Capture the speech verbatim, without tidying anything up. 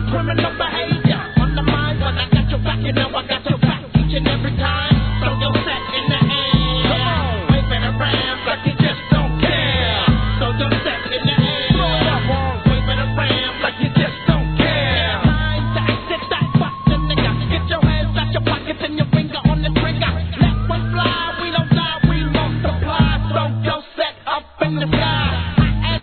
criminal behavior. On the mind when I got your back, you know I got